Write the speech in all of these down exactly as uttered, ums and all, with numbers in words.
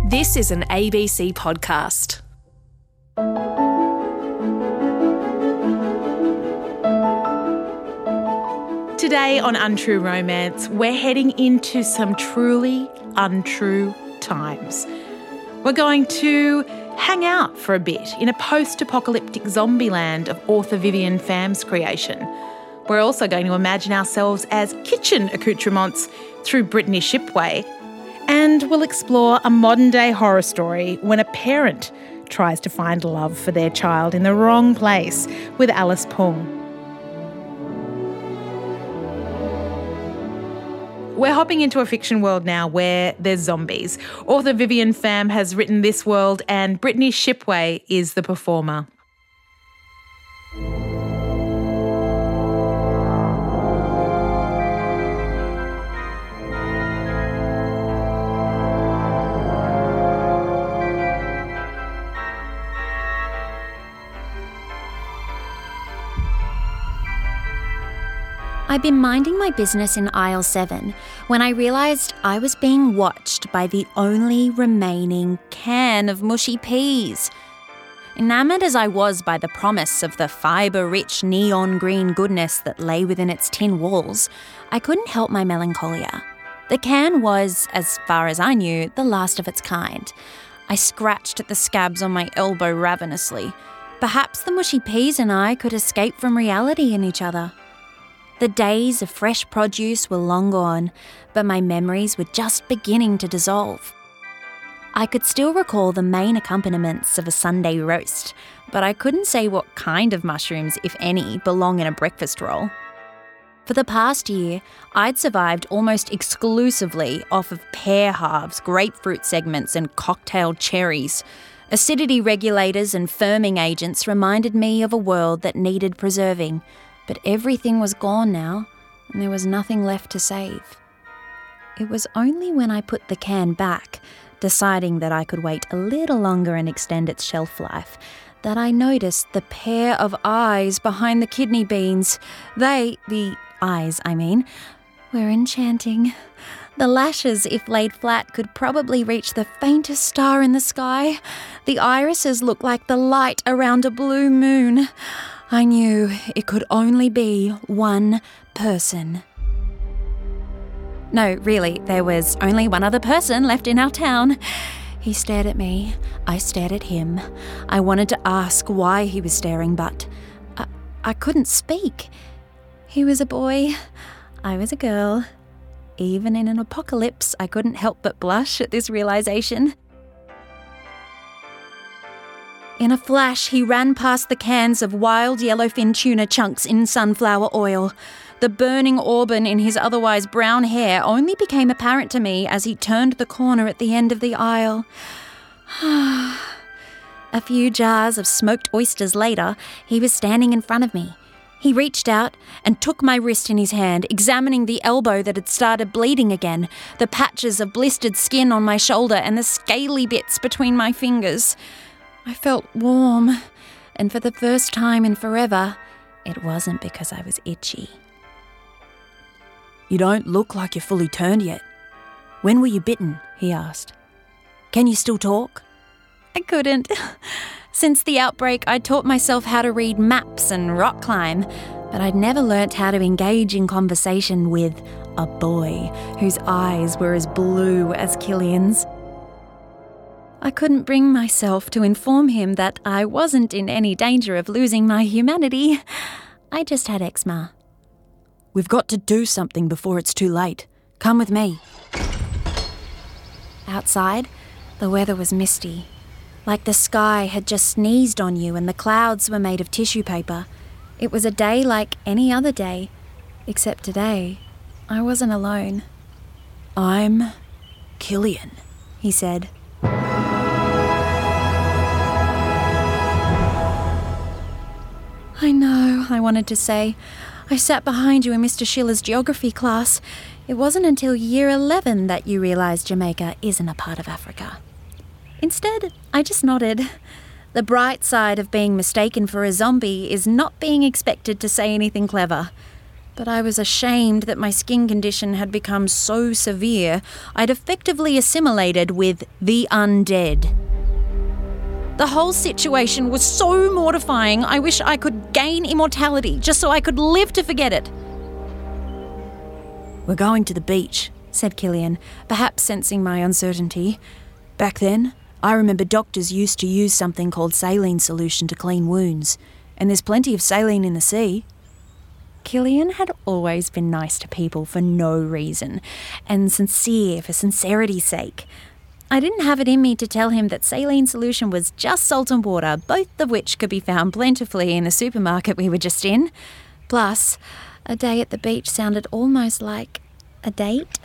This is an A B C podcast. Today on Untrue Romance, we're heading into some truly untrue times. We're going to hang out for a bit in a post-apocalyptic zombie land of author Vivienne Pham's creation. We're also going to imagine ourselves as kitchen accoutrements through Brittany Shipway. And we'll explore a modern-day horror story when a parent tries to find love for their child in the wrong place with Alice Pung. We're hopping into a fiction world now where there's zombies. Author Vivienne Pham has written this world and Brittany Shipway is the performer. I'd been minding my business in aisle seven when I realised I was being watched by the only remaining can of mushy peas. Enamoured as I was by the promise of the fibre-rich neon green goodness that lay within its tin walls, I couldn't help my melancholia. The can was, as far as I knew, the last of its kind. I scratched at the scabs on my elbow ravenously. Perhaps the mushy peas and I could escape from reality in each other. The days of fresh produce were long gone, but my memories were just beginning to dissolve. I could still recall the main accompaniments of a Sunday roast, but I couldn't say what kind of mushrooms, if any, belong in a breakfast roll. For the past year, I'd survived almost exclusively off of pear halves, grapefruit segments and cocktail cherries. Acidity regulators and firming agents reminded me of a world that needed preserving. But everything was gone now, and there was nothing left to save. It was only when I put the can back, deciding that I could wait a little longer and extend its shelf life, that I noticed the pair of eyes behind the kidney beans. They, the eyes, I mean, were enchanting. The lashes, if laid flat, could probably reach the faintest star in the sky. The irises looked like the light around a blue moon. I knew it could only be one person. No, really, there was only one other person left in our town. He stared at me. I stared at him. I wanted to ask why he was staring, but I, I couldn't speak. He was a boy. I was a girl. Even in an apocalypse, I couldn't help but blush at this realisation. In a flash, he ran past the cans of wild yellowfin tuna chunks in sunflower oil. The burning auburn in his otherwise brown hair only became apparent to me as he turned the corner at the end of the aisle. A few jars of smoked oysters later, he was standing in front of me. He reached out and took my wrist in his hand, examining the elbow that had started bleeding again, the patches of blistered skin on my shoulder and the scaly bits between my fingers. I felt warm, and for the first time in forever, it wasn't because I was itchy. You don't look like you're fully turned yet. When were you bitten? He asked. Can you still talk? I couldn't. Since the outbreak, I'd taught myself how to read maps and rock climb, but I'd never learnt how to engage in conversation with a boy whose eyes were as blue as Killian's. I couldn't bring myself to inform him that I wasn't in any danger of losing my humanity. I just had eczema. We've got to do something before it's too late. Come with me. Outside, the weather was misty, like the sky had just sneezed on you and the clouds were made of tissue paper. It was a day like any other day, except today, I wasn't alone. I'm Killian, he said. I know, I wanted to say. I sat behind you in Mister Schiller's geography class. It wasn't until year eleven that you realised Jamaica isn't a part of Africa. Instead, I just nodded. The bright side of being mistaken for a zombie is not being expected to say anything clever. But I was ashamed that my skin condition had become so severe I'd effectively assimilated with the undead. The whole situation was so mortifying, I wish I could gain immortality just so I could live to forget it. "We're going to the beach," said Killian, perhaps sensing my uncertainty. "Back then, I remember doctors used to use something called saline solution to clean wounds, and there's plenty of saline in the sea." Killian had always been nice to people for no reason, and sincere for sincerity's sake. I didn't have it in me to tell him that saline solution was just salt and water, both of which could be found plentifully in the supermarket we were just in. Plus, a day at the beach sounded almost like a date.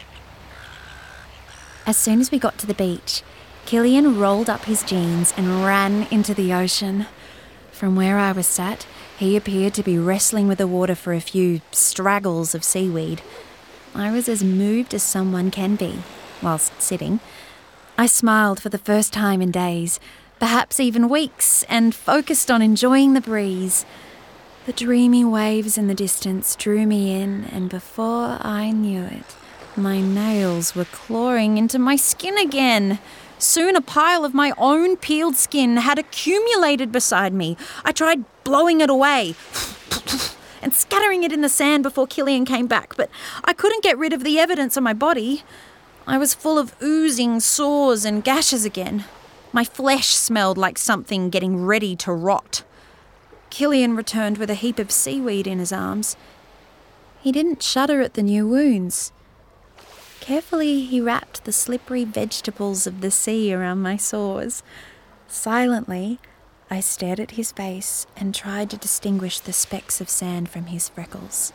As soon as we got to the beach, Killian rolled up his jeans and ran into the ocean. From where I was sat, he appeared to be wrestling with the water for a few straggles of seaweed. I was as moved as someone can be, whilst sitting. I smiled for the first time in days, perhaps even weeks, and focused on enjoying the breeze. The dreamy waves in the distance drew me in, and before I knew it, my nails were clawing into my skin again. Soon a pile of my own peeled skin had accumulated beside me. I tried blowing it away and scattering it in the sand before Killian came back, but I couldn't get rid of the evidence on my body. I was full of oozing sores and gashes again. My flesh smelled like something getting ready to rot. Killian returned with a heap of seaweed in his arms. He didn't shudder at the new wounds. Carefully, he wrapped the slippery vegetables of the sea around my sores. Silently, I stared at his face and tried to distinguish the specks of sand from his freckles.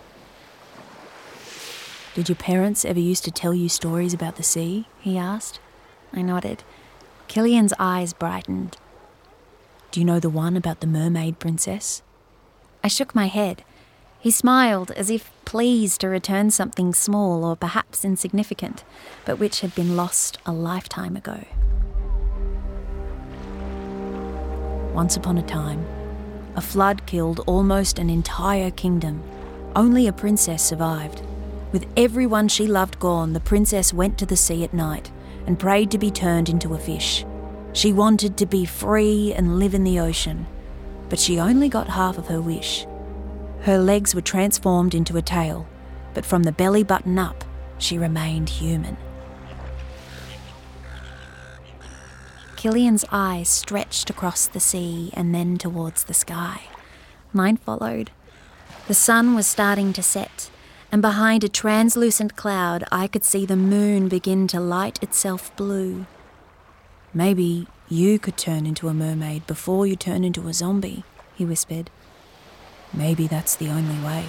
"Did your parents ever used to tell you stories about the sea?" he asked. I nodded. Killian's eyes brightened. "Do you know the one about the mermaid princess?" I shook my head. He smiled as if pleased to return something small or perhaps insignificant, but which had been lost a lifetime ago. "Once upon a time, a flood killed almost an entire kingdom. Only a princess survived. With everyone she loved gone, the princess went to the sea at night and prayed to be turned into a fish. She wanted to be free and live in the ocean, but she only got half of her wish. Her legs were transformed into a tail, but from the belly button up, she remained human." Killian's eyes stretched across the sea and then towards the sky. Mine followed. The sun was starting to set, and behind a translucent cloud I could see the moon begin to light itself blue. "Maybe you could turn into a mermaid before you turn into a zombie," he whispered. "Maybe that's the only way."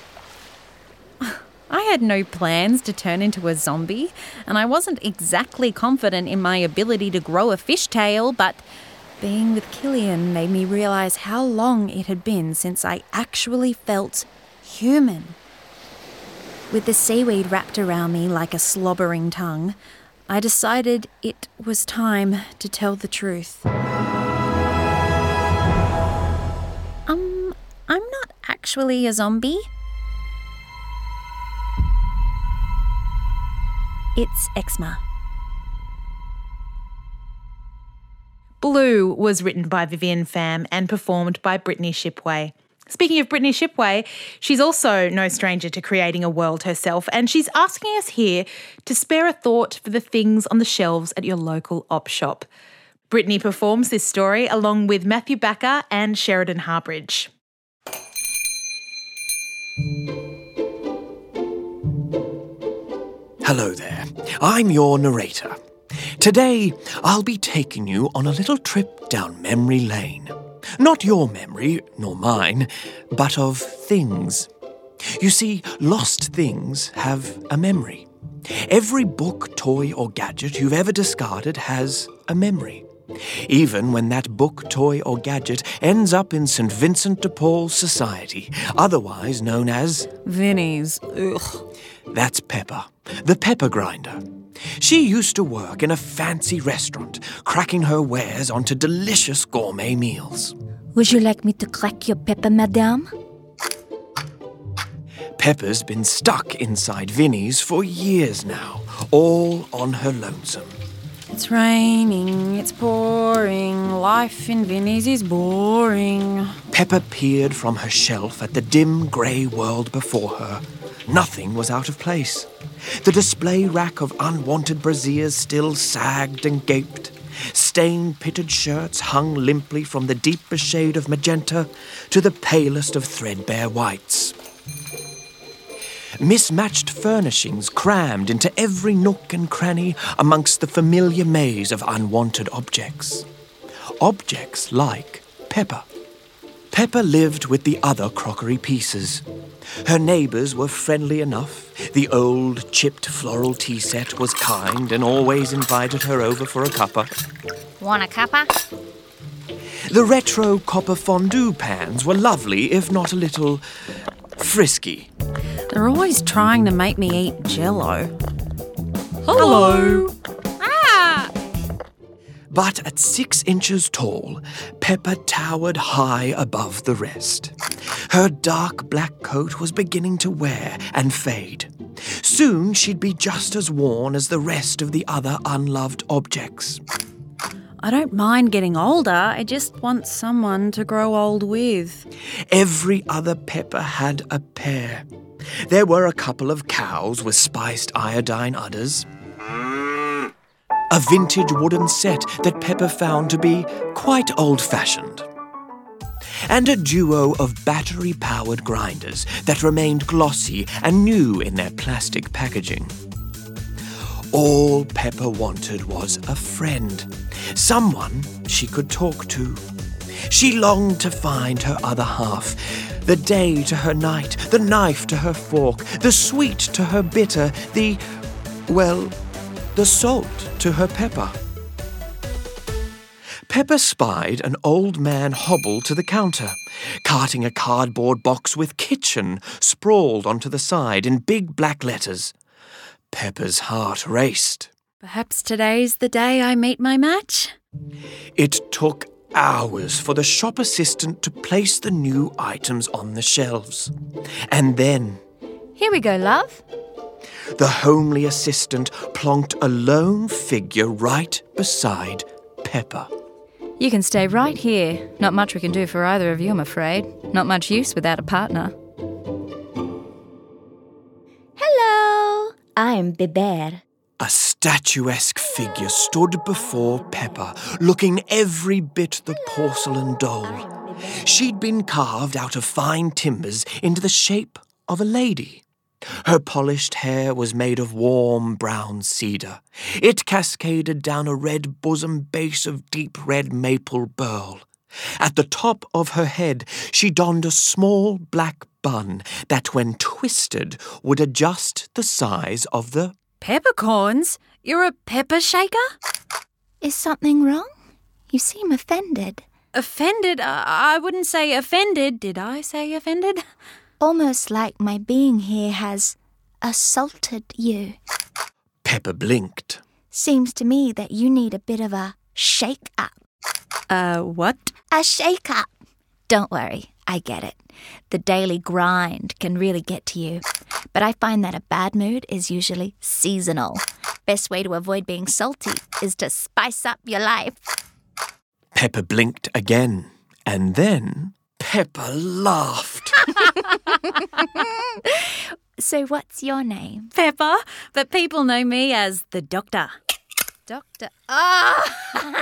I had no plans to turn into a zombie, and I wasn't exactly confident in my ability to grow a fishtail, but being with Killian made me realise how long it had been since I actually felt human. With the seaweed wrapped around me like a slobbering tongue, I decided it was time to tell the truth. Um, I'm not actually a zombie. It's eczema. Blue was written by Vivian Pham and performed by Brittany Shipway. Speaking of Brittany Shipway, she's also no stranger to creating a world herself, and she's asking us here to spare a thought for the things on the shelves at your local op shop. Brittany performs this story along with Matthew Backer and Sheridan Harbridge. Hello there, I'm your narrator. Today, I'll be taking you on a little trip down memory lane. Not your memory, nor mine, but of things. You see, lost things have a memory. Every book, toy, or gadget you've ever discarded has a memory. Even when that book, toy, or gadget ends up in Saint Vincent de Paul's Society, otherwise known as Vinnie's. Ugh. That's Pepper, the pepper grinder. She used to work in a fancy restaurant, cracking her wares onto delicious gourmet meals. Would you like me to crack your pepper, madame? Pepper's been stuck inside Vinnie's for years now, all on her lonesome. It's raining, it's pouring, life in Vinnie's is boring. Pepper peered from her shelf at the dim grey world before her. Nothing was out of place. The display rack of unwanted brassieres still sagged and gaped. Stained pitted shirts hung limply from the deepest shade of magenta to the palest of threadbare whites. Mismatched furnishings crammed into every nook and cranny amongst the familiar maze of unwanted objects. Objects like Pepper. Pepper lived with the other crockery pieces. Her neighbours were friendly enough. The old, chipped floral tea set was kind and always invited her over for a cuppa. Want a cuppa? The retro copper fondue pans were lovely, if not a little frisky. They're always trying to make me eat Jell-O. Hello. Ah! But at six inches tall, Pepper towered high above the rest. Her dark black coat was beginning to wear and fade. Soon she'd be just as worn as the rest of the other unloved objects. I don't mind getting older, I just want someone to grow old with. Every other Pepper had a pair. There were a couple of cows with spiced iodine udders. A vintage wooden set that Pepper found to be quite old-fashioned. And a duo of battery-powered grinders that remained glossy and new in their plastic packaging. All Pepper wanted was a friend, someone she could talk to. She longed to find her other half, the day to her night, the knife to her fork, the sweet to her bitter, the, well, the salt to her pepper. Pepper spied an old man hobble to the counter, carting a cardboard box with kitchen sprawled onto the side in big black letters. Pepper's heart raced. Perhaps today's the day I meet my match? It took hours for the shop assistant to place the new items on the shelves. And then Here we go, love. the homely assistant plonked a lone figure right beside Pepper. You can stay right here. Not much we can do for either of you, I'm afraid. Not much use without a partner. Hello, I'm Bébert. A statuesque figure stood before Pepper, looking every bit the porcelain doll. She'd been carved out of fine timbers into the shape of a lady. Her polished hair was made of warm brown cedar. It cascaded down a red bosom base of deep red maple burl. At the top of her head, she donned a small black bun that, when twisted, would adjust the size of the Peppercorns? You're a pepper shaker? Is something wrong? You seem offended. Offended? Uh, I wouldn't say offended. Did I say offended? Almost like my being here has assaulted you. Pepper blinked. Seems to me that you need a bit of a shake-up. Uh, what? A shake-up. Don't worry, I get it. The daily grind can really get to you. But I find that a bad mood is usually seasonal. Best way to avoid being salty is to spice up your life. Pepper blinked again, and then Pepper laughed. So what's your name? Pepper, but people know me as the Doctor. Doctor Oh!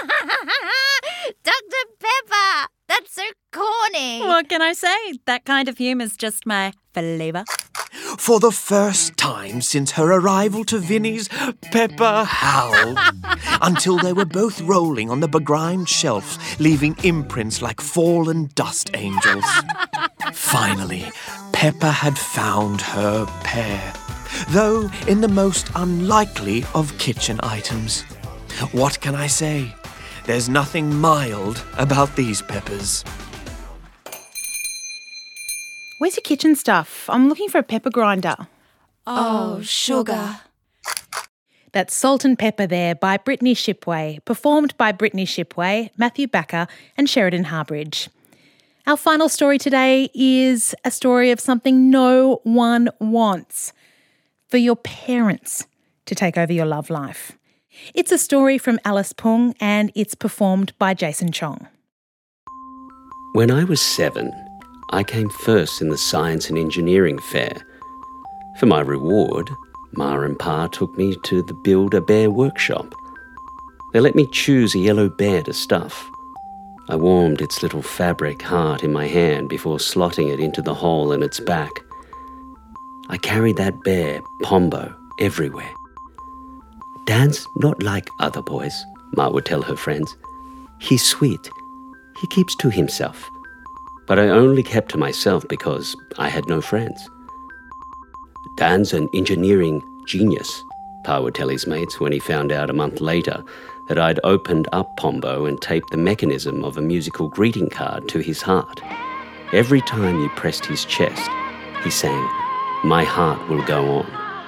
Doctor Pepper! That's so corny. What can I say? That kind of humour's just my flavour. For the first time since her arrival to Vinnie's, Pepper howled until they were both rolling on the begrimed shelves, leaving imprints like fallen dust angels. Finally, Pepper had found her pair, though in the most unlikely of kitchen items. What can I say? There's nothing mild about these Peppers. Where's your kitchen stuff? I'm looking for a pepper grinder. Oh, sugar. That's Salt and Pepper there by Brittany Shipway, performed by Brittany Shipway, Matthew Backer and Sheridan Harbridge. Our final story today is a story of something no one wants: for your parents to take over your love life. It's a story from Alice Pung and it's performed by Jason Chong. When I was seven, I came first in the science and engineering fair. For my reward, Ma and Pa took me to the Build-A-Bear workshop. They let me choose a yellow bear to stuff. I warmed its little fabric heart in my hand before slotting it into the hole in its back. I carried that bear, Pombo, everywhere. Dan's not like other boys, Ma would tell her friends. He's sweet. He keeps to himself. But I only kept to myself because I had no friends. Dan's an engineering genius, Pa would tell his mates when he found out a month later that I'd opened up Pombo and taped the mechanism of a musical greeting card to his heart. Every time he pressed his chest, he sang, "My heart will go on."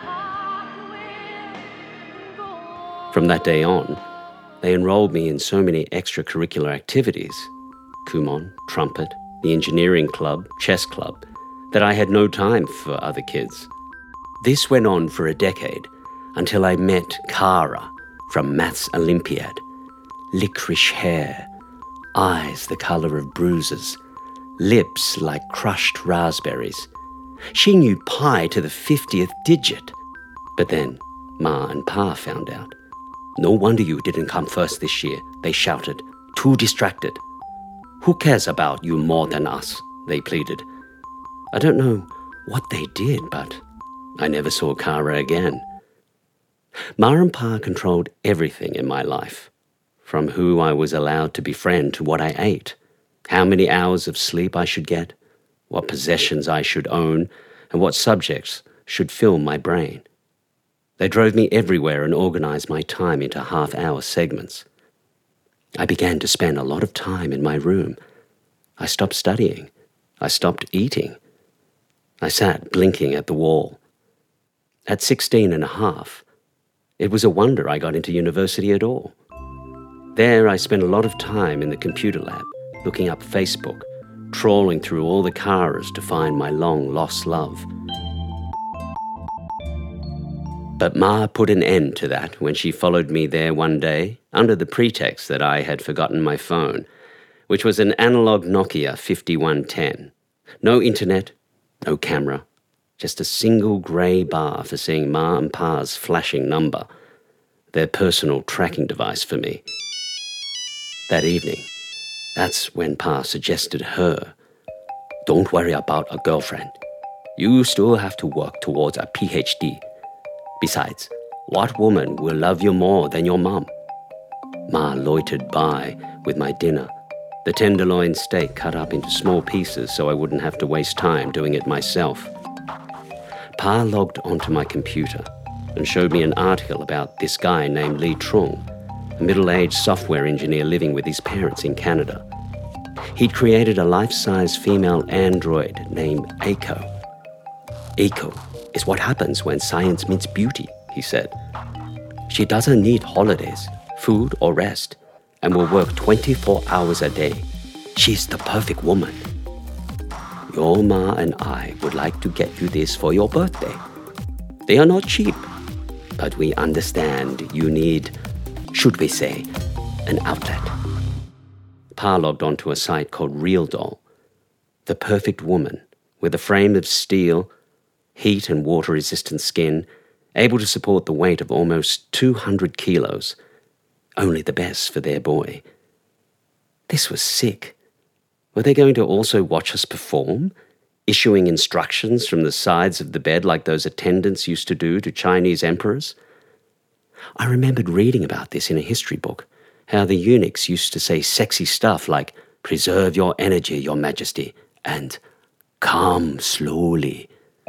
From that day on, they enrolled me in so many extracurricular activities, Kumon, trumpet, the engineering club, chess club, that I had no time for other kids. This went on for a decade until I met Kara from Maths Olympiad. Licorice hair, eyes the colour of bruises, lips like crushed raspberries. She knew pi to the fiftieth digit. But then Ma and Pa found out. "No wonder you didn't come first this year," they shouted. "Too distracted." "Who cares about you more than us?" they pleaded. I don't know what they did, but I never saw Kara again. Ma and Pa controlled everything in my life, from who I was allowed to befriend to what I ate, how many hours of sleep I should get, what possessions I should own, and what subjects should fill my brain. They drove me everywhere and organized my time into half-hour segments. I began to spend a lot of time in my room. I stopped studying. I stopped eating. I sat blinking at the wall. At sixteen and a half, it was a wonder I got into university at all. There I spent a lot of time in the computer lab, looking up Facebook, trawling through all the Karas to find my long-lost love. But Ma put an end to that when she followed me there one day under the pretext that I had forgotten my phone, which was an analog Nokia fifty-one ten. No internet, no camera, just a single grey bar for seeing Ma and Pa's flashing number, their personal tracking device for me. That evening, that's when Pa suggested her. "Don't worry about a girlfriend. You still have to work towards a P H D. Besides, what woman will love you more than your mum?" Ma loitered by with my dinner, the tenderloin steak cut up into small pieces so I wouldn't have to waste time doing it myself. Pa logged onto my computer and showed me an article about this guy named Lee Trung, a middle-aged software engineer living with his parents in Canada. He'd created a life-size female android named Eiko. "Eiko is what happens when science meets beauty," he said. "She doesn't need holidays, food or rest, and will work twenty-four hours a day. She's the perfect woman. Your Ma and I would like to get you this for your birthday. They are not cheap, but we understand you need, should we say, an outlet." Pa logged onto a site called Real Doll, the perfect woman with a frame of steel, heat and water-resistant skin, able to support the weight of almost two hundred kilos. Only the best for their boy. This was sick. Were they going to also watch us perform, issuing instructions from the sides of the bed like those attendants used to do to Chinese emperors? I remembered reading about this in a history book, how the eunuchs used to say sexy stuff like, "Preserve your energy, your majesty," and "Come slowly."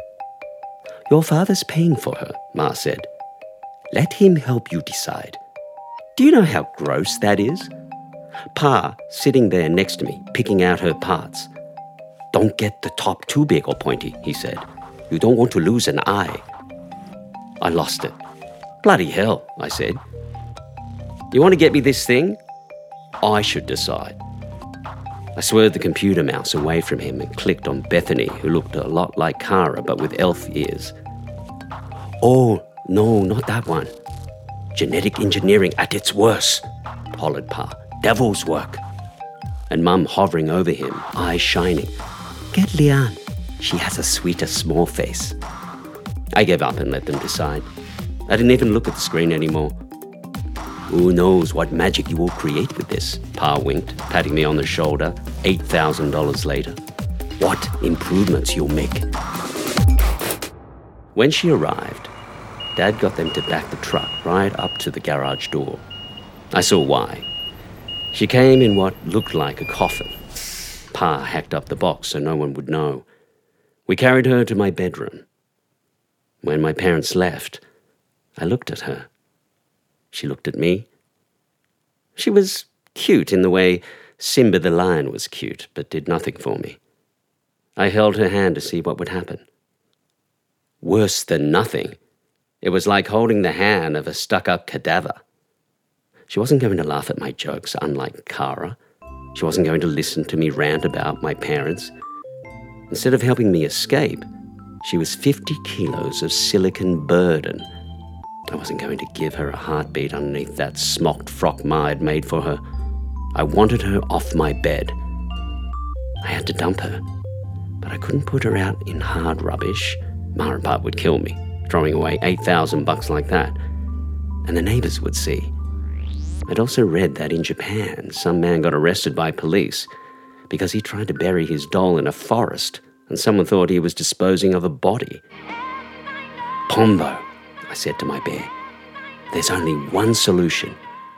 "Your father's paying for her," Ma said. "Let him help you decide." Do you know how gross that is? Pa, sitting there next to me, picking out her parts. "Don't get the top too big or pointy," he said. "You don't want to lose an eye." I lost it. "Bloody hell," I said. "You want to get me this thing? I should decide." I swerved the computer mouse away from him and clicked on Bethany, who looked a lot like Kara but with elf ears. Oh, no, not that one. Genetic engineering at its worst, hollered Pa. Devil's work. And Mum hovering over him, eyes shining. Get Leanne. She has a sweeter small face. I gave up and let them decide. I didn't even look at the screen anymore. Who knows what magic you will create with this, Pa winked, patting me on the shoulder, eight thousand dollars later. What improvements you'll make. When she arrived, Dad got them to back the truck right up to the garage door. I saw why. She came in what looked like a coffin. Pa hacked up the box so no one would know. We carried her to my bedroom. When my parents left, I looked at her. She looked at me. She was cute in the way Simba the lion was cute, but did nothing for me. I held her hand to see what would happen. Worse than nothing. It was like holding the hand of a stuck-up cadaver. She wasn't going to laugh at my jokes, unlike Kara. She wasn't going to listen to me rant about my parents. Instead of helping me escape, she was fifty kilos of silicon burden. I wasn't going to give her a heartbeat underneath that smocked frock Ma had made for her. I wanted her off my bed. I had to dump her, but I couldn't put her out in hard rubbish. Ma and Pa would kill me, throwing away eight thousand bucks like that. And the neighbors would see. I'd also read that in Japan, some man got arrested by police because he tried to bury his doll in a forest and someone thought he was disposing of a body. Pombo, I said to my bear, there's only one solution.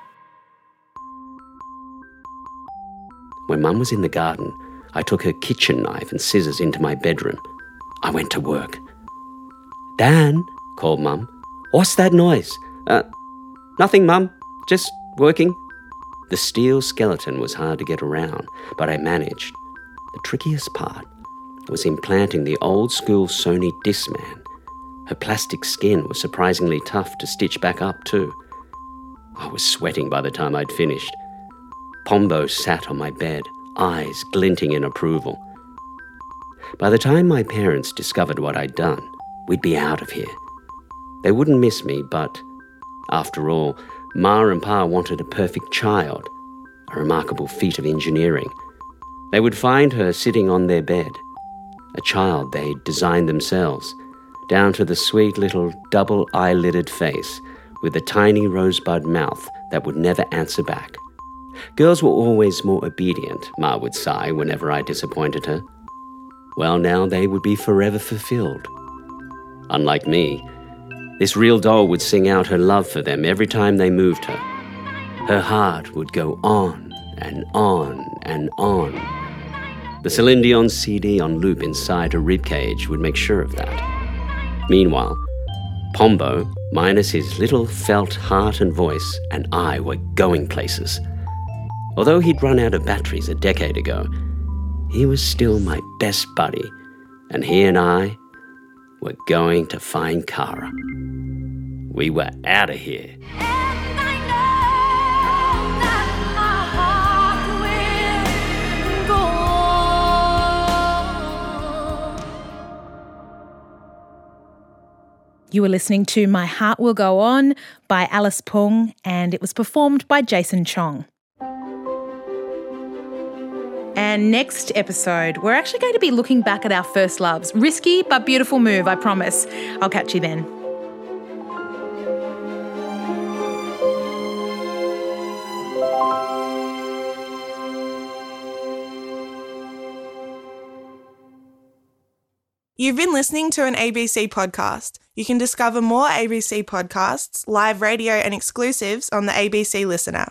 When Mum was in the garden, I took her kitchen knife and scissors into my bedroom. I went to work. Dan, called Mum. What's that noise? Uh, nothing, Mum. Just working. The steel skeleton was hard to get around, but I managed. The trickiest part was implanting the old-school Sony Discman. Her plastic skin was surprisingly tough to stitch back up too. I was sweating by the time I'd finished. Pombo sat on my bed, eyes glinting in approval. By the time my parents discovered what I'd done, we'd be out of here. They wouldn't miss me, but after all, Ma and Pa wanted a perfect child, a remarkable feat of engineering. They would find her sitting on their bed, a child they'd designed themselves, down to the sweet little double-eyelidded face with a tiny rosebud mouth that would never answer back. Girls were always more obedient, Ma would sigh whenever I disappointed her. Well, now they would be forever fulfilled. Unlike me, this real doll would sing out her love for them every time they moved her. Her heart would go on and on and on. The Celine Dion C D on loop inside her ribcage would make sure of that. Meanwhile, Pombo, minus his little felt heart and voice, and I were going places. Although he'd run out of batteries a decade ago, he was still my best buddy, and he and I were going to find Kara. We were out of here. You were listening to My Heart Will Go On by Alice Pung, and it was performed by Jason Chong. And next episode, we're actually going to be looking back at our first loves. Risky but beautiful move, I promise. I'll catch you then. You've been listening to an A B C podcast. You can discover more A B C podcasts, live radio and exclusives on the A B C Listen app.